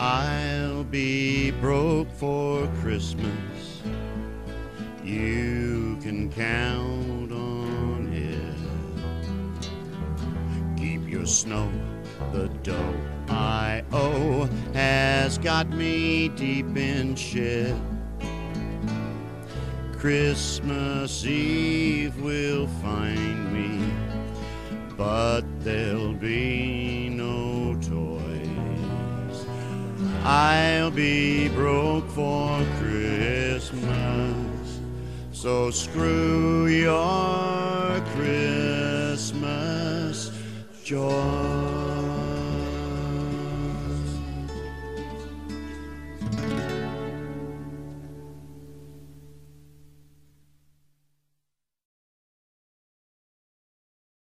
I'll be broke for Christmas. You can count on it. Keep your snow, the dough I owe has got me deep in shit. Christmas Eve will find me, but there'll be no toys. I'll be broke for Christmas, so screw your Christmas joy.